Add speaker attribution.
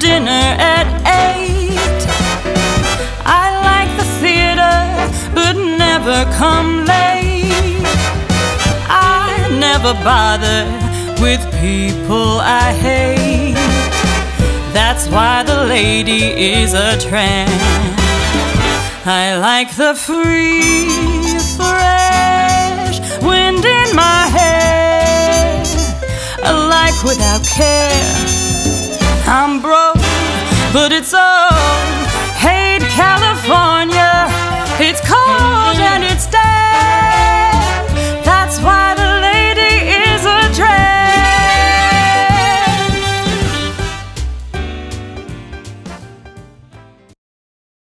Speaker 1: dinner at 8. I like the theater, but never come late. I never bother with people I hate. That's why the lady is a tramp. I like the free, fresh wind in my hair, a life without care. I'm broke, but it's all